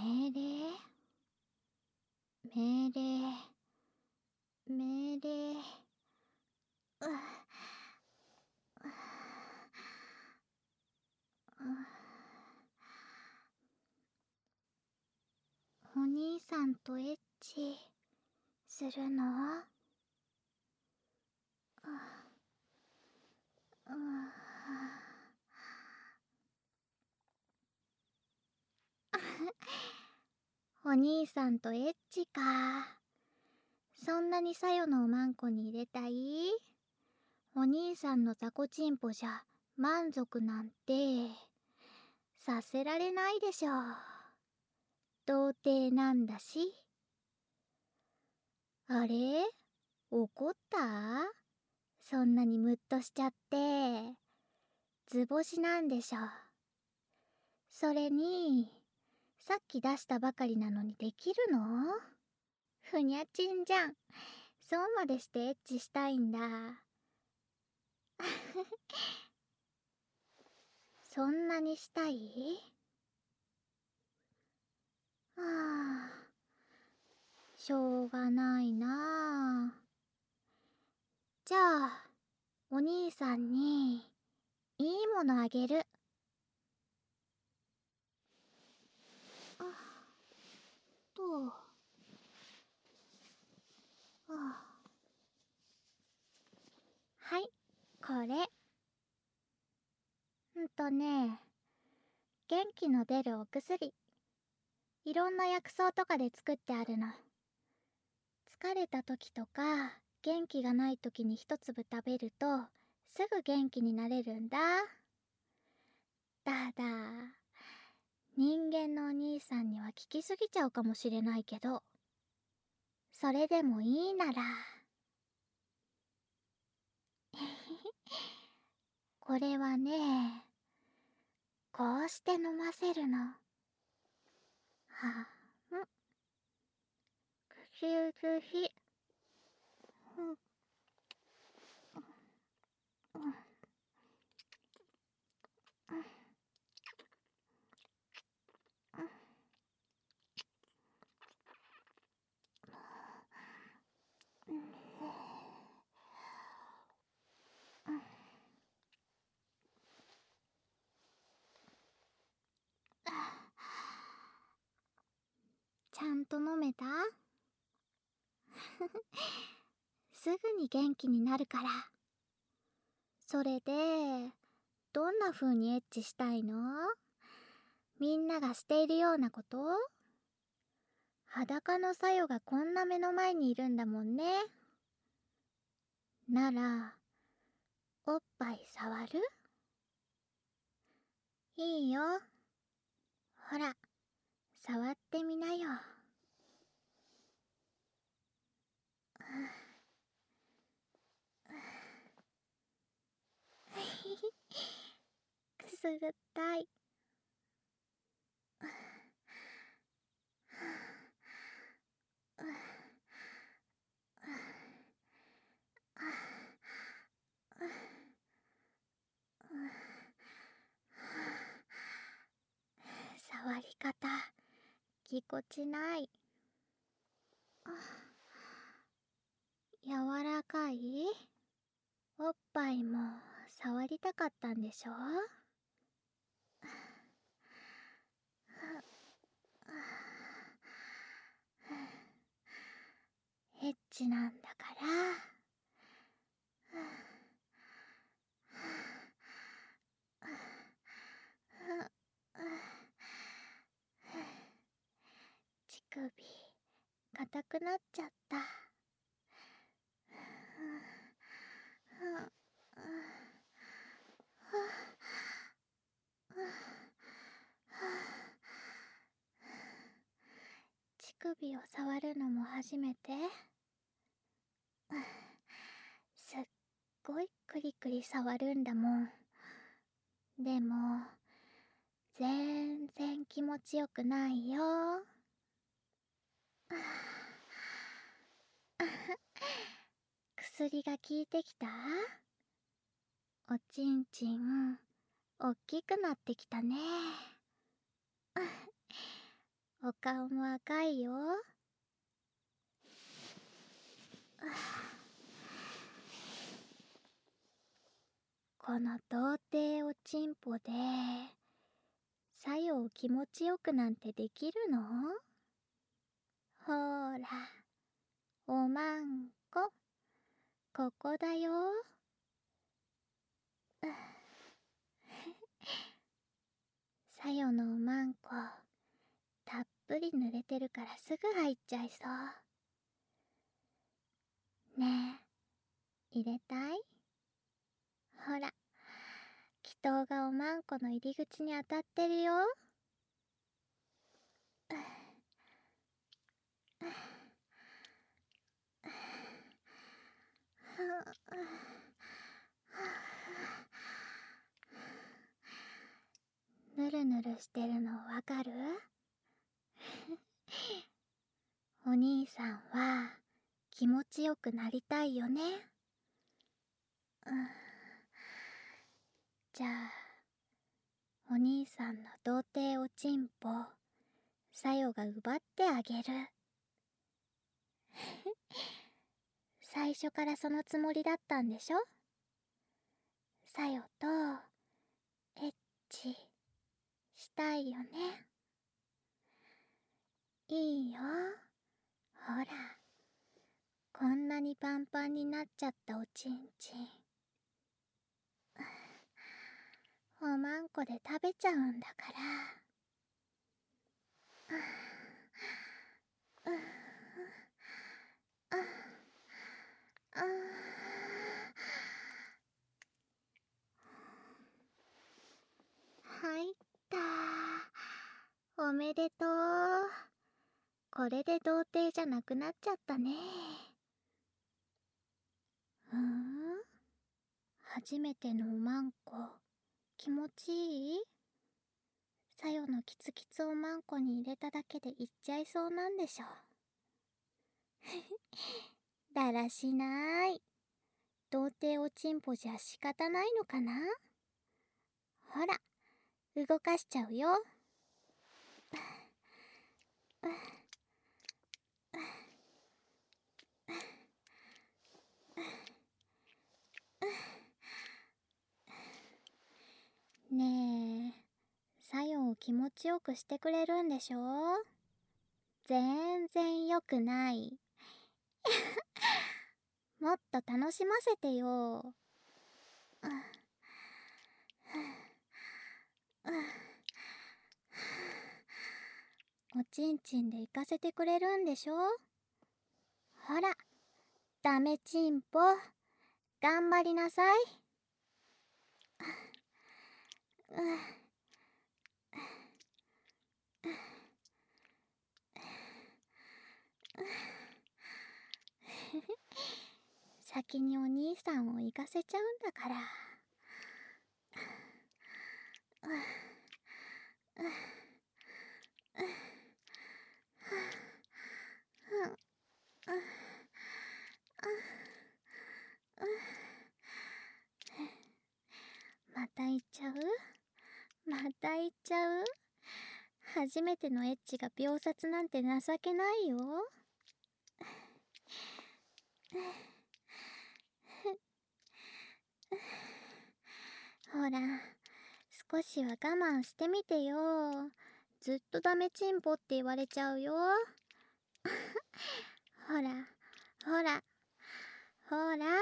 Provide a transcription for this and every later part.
命令、命令、命令。お兄さんとエッチするの？お兄さんとエッチか。そんなにさよのおまんこに入れたい？お兄さんの雑魚チンポじゃ満足なんてさせられないでしょ。童貞なんだし。あれ？怒った？そんなにムッとしちゃって。図星なんでしょ。それに、さっき出したばかりなのにできるの？ふにゃちんじゃん。そうまでしてエッチしたいんだ。そんなにしたい？はあ、しょうがないなあ。じゃあ、お兄さんにいいものあげる。あと、はい、これ。元気の出るお薬。いろんな薬草とかで作ってあるの。疲れた時とか元気がない時に一粒食べるとすぐ元気になれるんだ。ただ、人間のお兄さんには効きすぎちゃうかもしれないけど、それでもいいなら。これはね、こうして飲ませるの。はん。くしゅくし。ちゃんと飲めた？すぐに元気になるから。それで、どんな風にエッチしたいの？みんながしているようなこと？裸のさよがこんな目の前にいるんだもんね。なら、おっぱい触る？いいよ。ほら、触ってみなよ。くすぐったい。触り方、ぎこちない。柔らかい？おっぱいも触りたかったんでしょ？エッチなんだから。乳首、硬くなっちゃった。乳首を触るのも初めて？すっごいクリクリ触るんだもん。でも、全然気持ちよくないよ。薬が効いてきた？おちんちん、おっきくなってきたね。 お顔も赤いよ。この童貞おちんぽで作用気持ちよくなんてできるの？ほーら、おまんこ、ここだよ。さよのおまんこ、たっぷり濡れてるからすぐ入っちゃいそう。ねえ、入れたい？ほら、祈祷がおまんこの入り口に当たってるよ。ぬるぬるしてるのわかる？お兄さんは気持ちよくなりたいよね。じゃあ、お兄さんの童貞おちんぽ、さよが奪ってあげる。最初からそのつもりだったんでしょ？さよとエッチしたいよね。いいよ。ほら、こんなにパンパンになっちゃったおちんちん、おまんこで食べちゃうんだから。入った。おめでとう。これで童貞じゃなくなっちゃったね。初めてのおまんこ、気持ちいい？さよのキツキツおまんこに入れただけでいっちゃいそうなんでしょ。だらしない。童貞おちんぽじゃ仕方ないのかな？ほら、動かしちゃうよ。ねえ、さよを気持ちよくしてくれるんでしょ？全然よくない。もっと楽しませてよ。おちんちんで行かせてくれるんでしょ？ほら、ダメちんぽ、頑張りなさい。先にお兄さんを行かせちゃうんだから。また行っちゃう？また行っちゃう？初めてのエッチが秒殺なんて情けないよ。ほら、少しは我慢してみてよ。ずっとダメチンポって言われちゃうよ。ほら、ほら、ほら。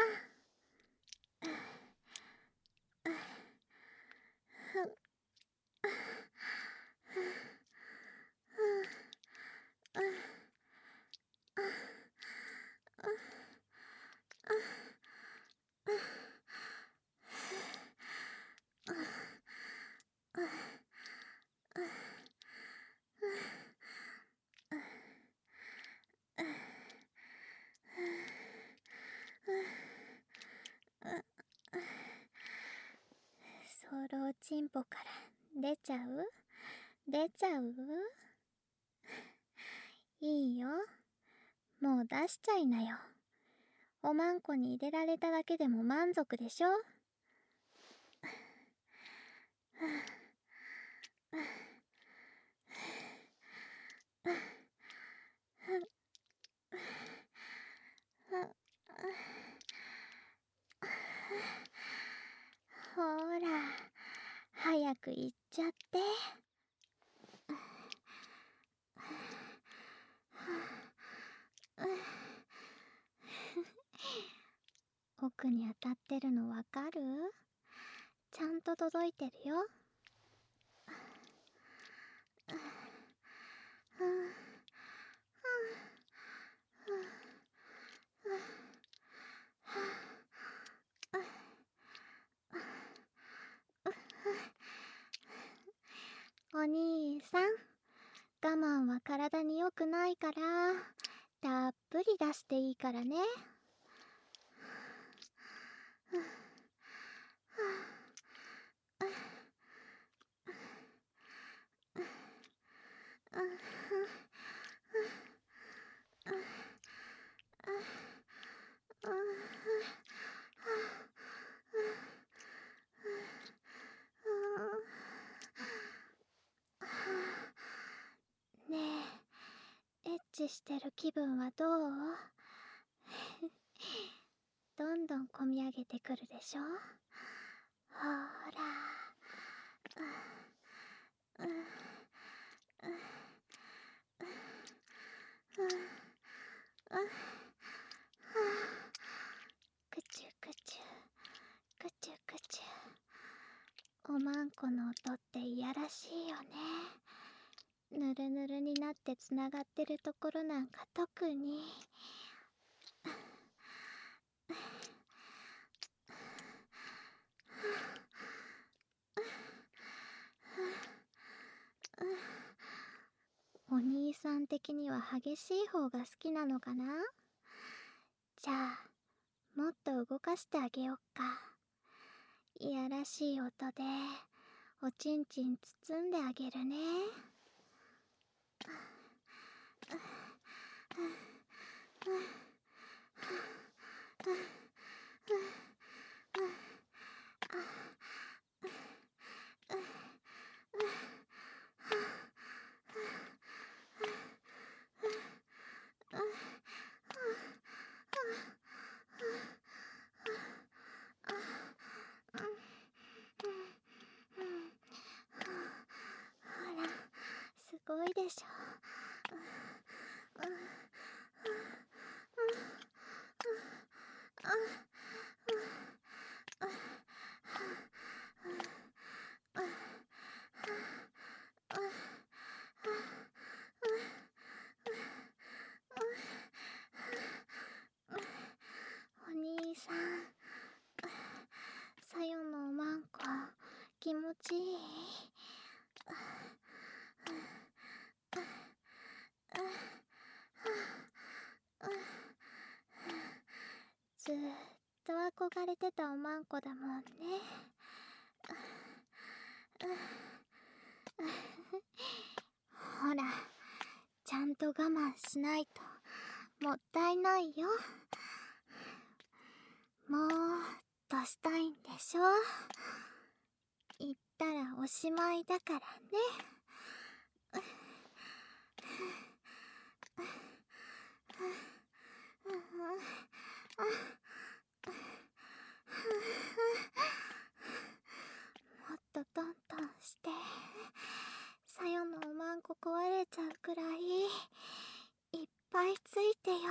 ソロチンポから出ちゃう？出ちゃう？いいよ。もう出しちゃいなよ。おまんこに入れられただけでも満足でしょ？ ほら、早く行っちゃって。奥に当たってるのわかる？ちゃんと届いてるよ。お兄さん、我慢は体に良くないから、たっぷり出していいからね。ねえ、エッチしてる気分はどう？どんどんこみ上げてくるでしょ。ほら。くちゅくちゅくちゅくちゅ。おまんこの音っていやらしいよね。ぬるぬるになってつながってるところなんか特に。お兄さん的には激しい方が好きなのかな？じゃあ、もっと動かしてあげよっか。いやらしい音で、おちんちん包んであげるね。ほら、すごいでしょ。お兄さん、さよのおまんこ、気持ちいい？ずーっと憧れてたおまんこだもんね。ほら、ちゃんと我慢しないともったいないよ。もーっとしたいんでしょ？言ったらおしまいだからね。もっとトントンして、さよのおまんこ壊れちゃうくらいいっぱいついてよ。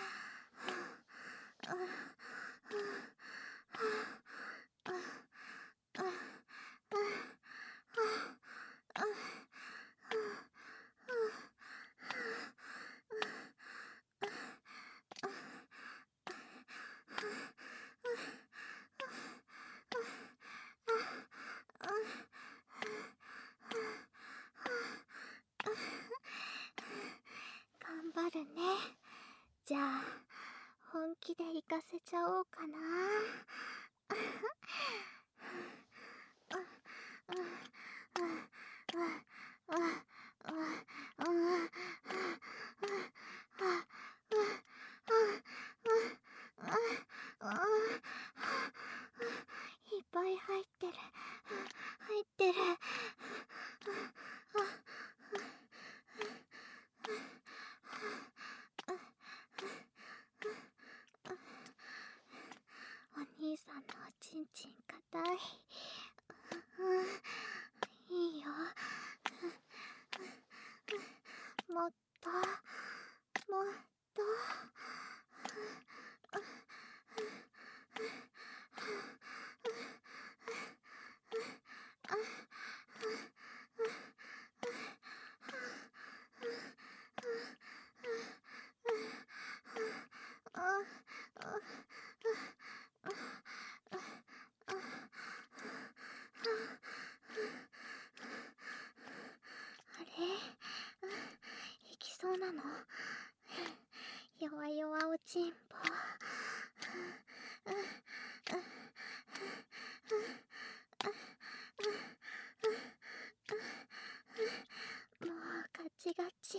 頑張るね。じゃあ、本気で行かせちゃおうかな。いっぱい入ってる。入ってる。 さんのおちんちん硬い。いいよ。もっともっと。あれ、行きそうなの？弱々おちんぽ。もうガチガチ。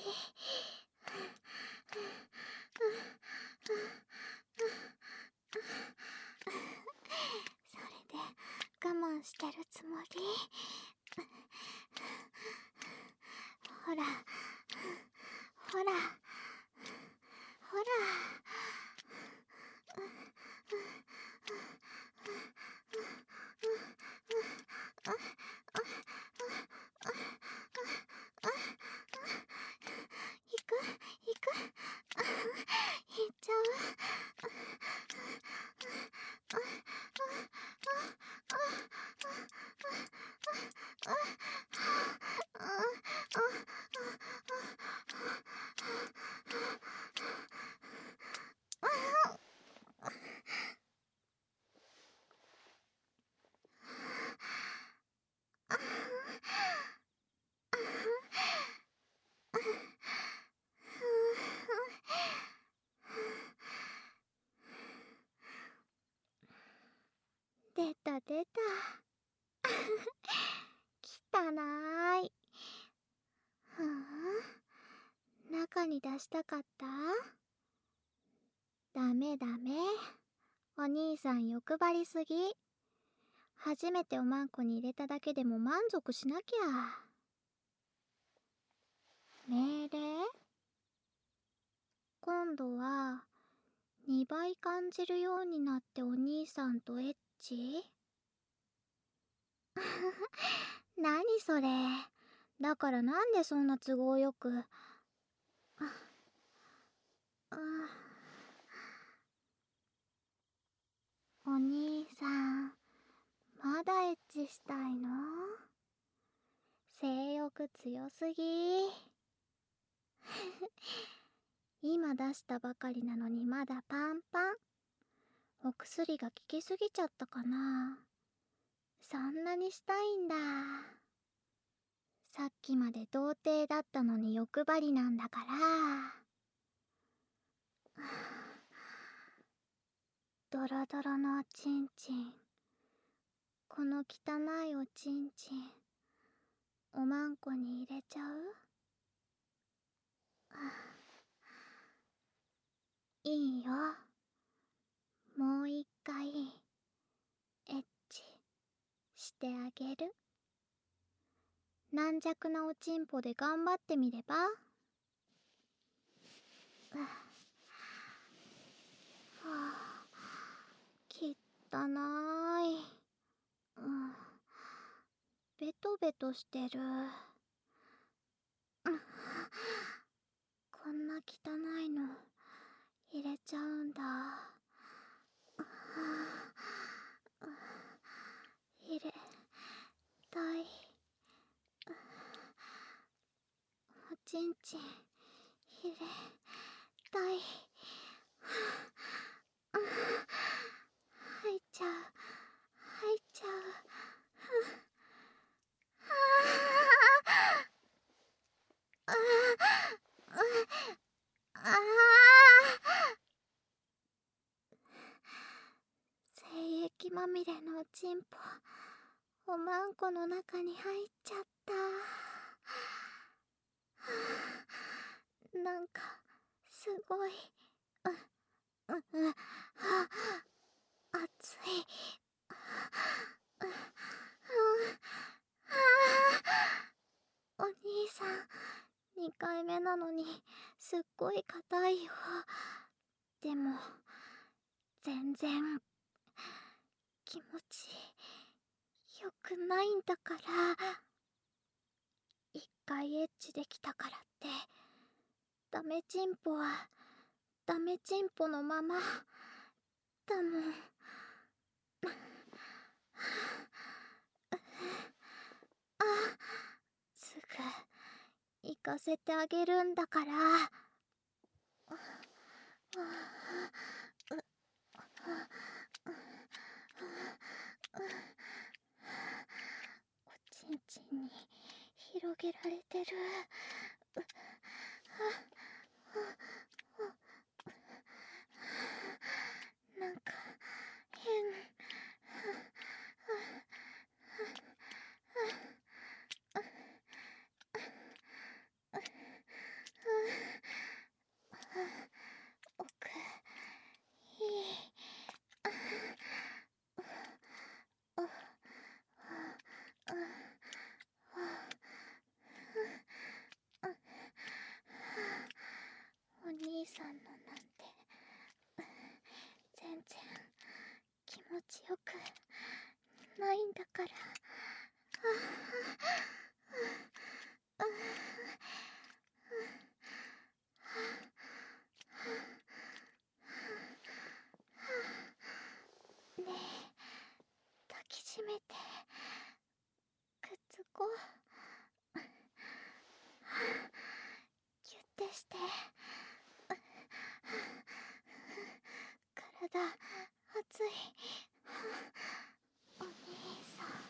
それで我慢してるつもり？ほらほらほら。行く行く。行っちゃう。出た出た。汚い。ふん、中に出したかった？ダメダメ。お兄さん欲張りすぎ。初めておまんこに入れただけでも満足しなきゃ。命令？今度は2倍感じるようになってお兄さんとエッチ？何それ。だからなんでそんな都合よく。お兄さん、まだエッチしたいの？性欲強すぎ。今出したばかりなのにまだパンパン。お薬が効きすぎちゃったかな。そんなにしたいんだ。さっきまで童貞だったのに欲張りなんだから。ドロドロのおちんちん。この汚いおちんちん、おまんこに入れちゃう？いいよ。もう一回エッチしてあげる。軟弱なおちんぽで頑張ってみれば？きったない。ベトベトしてる。こんな汚いの入れちゃうんだ。入れたい。おちんちん入れたい。入っちゃう入っちゃう。精液まみれのおちんぽ、おまんこの中に入っちゃった。なんかすごい熱い。お兄さん、2回目なのにすっごい硬いよ。でも全然気持ちよくないんだから。一回エッチできたからってダメチンポはダメチンポのままだもん。あ、すぐ行かせてあげるんだから。おちんちんに広げられてる。なんか変。奥いい。お兄さんのなんて全然気持ちよくないんだから。ねえ、抱きしめてくっつこう。ギュッてして。体熱い。お兄さん。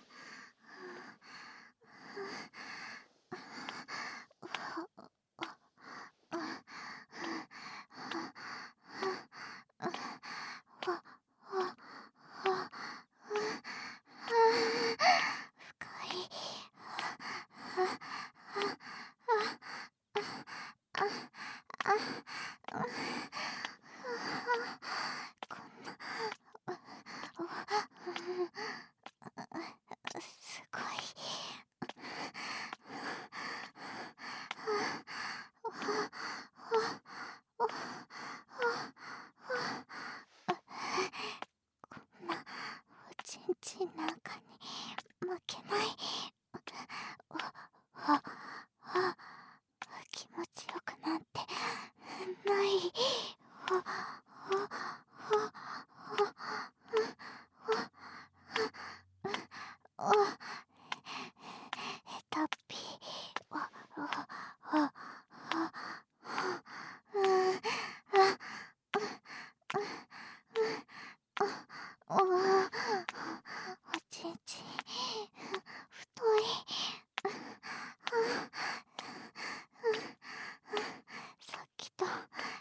深い。すごい。こんなおちんちんなんかに負けない。気持ちよくなんてない。ヘタッピおちんちん太い。さっきと違う。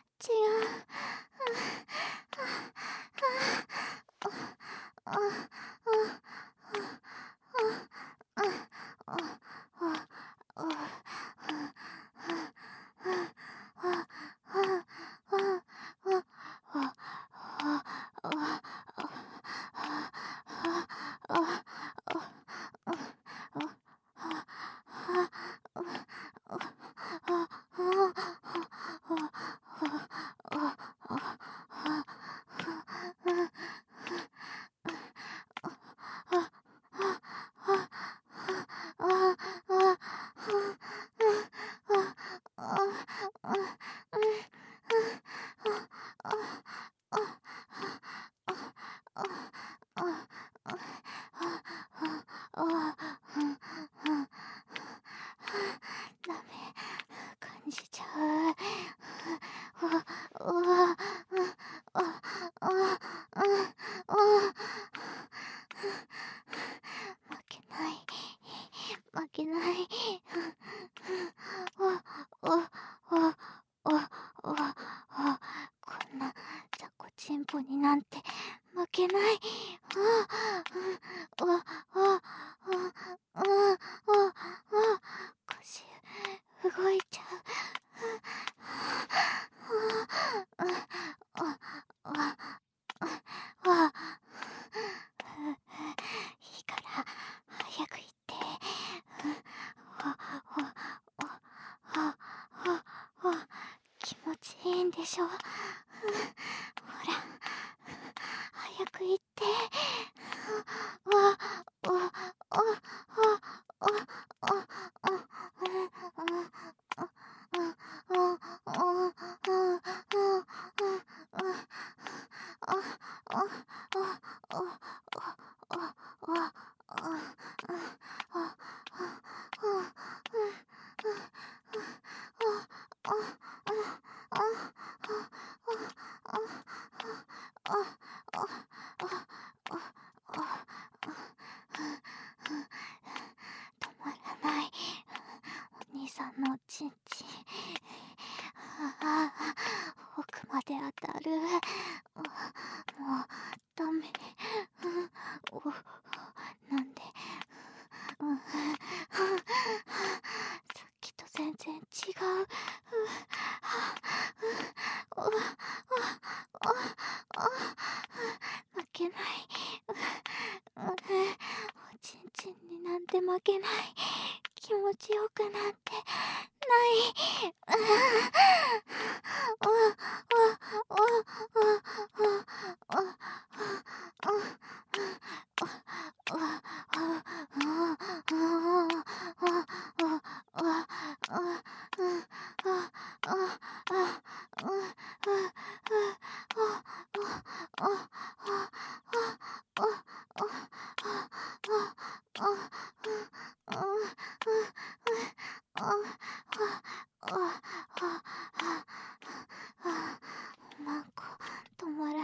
ダメ、感じちゃう。負けない、負けない。こんな雑魚チンポになんて負けない。腰動いちゃう。いいから早く行って。気持ちいいんでしょ。ほら早く行って。 止まらない。お兄さんのおちんちん。奥まで当たる。もうダメ。なんで、さっきと全然違う。負けない。おちんちんになんて負けない。気持ちよくなんてない。マンコ止まらない。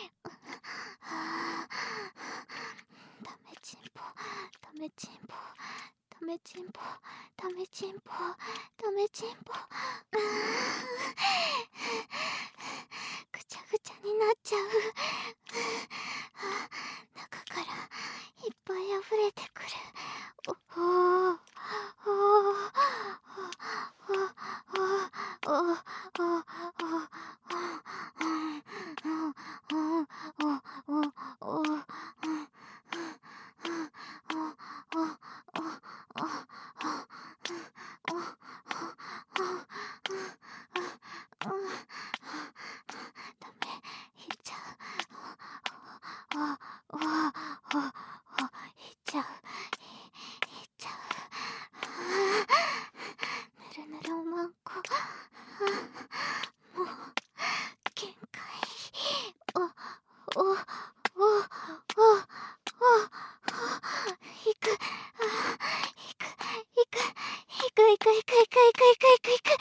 ダメチンポ、ダメチンポ、ダメチンポ、ダメチンポ、ダメチンポ。ぐちゃぐちゃになっちゃう。中からいっぱい溢れてくる。ダメ、いっちゃう。いっちゃう。いっちゃう。ぬるぬるおまんこ。もう限界。いく。いく。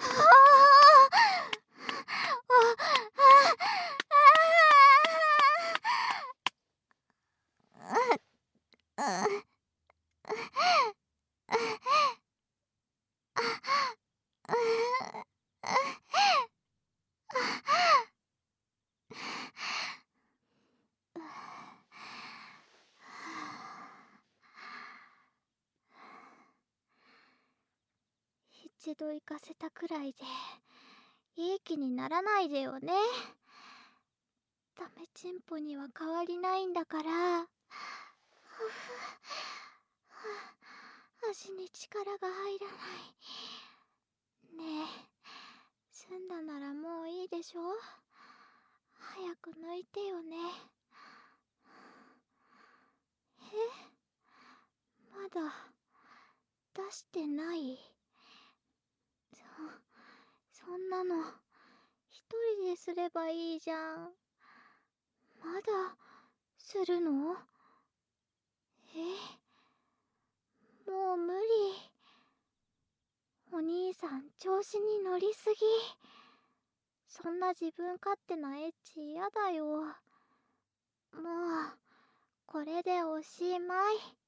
一度行かせたくらいでいい気にならないでよね。ダメチンポには変わりないんだから。足に力が入らない。ねえ、済んだならもういいでしょ。早く抜いてよね。まだ出してない？そんなの一人ですればいいじゃん。まだするの？もう無理。お兄さん調子に乗りすぎ。そんな自分勝手なエッチ嫌だよ。もうこれでおしまい。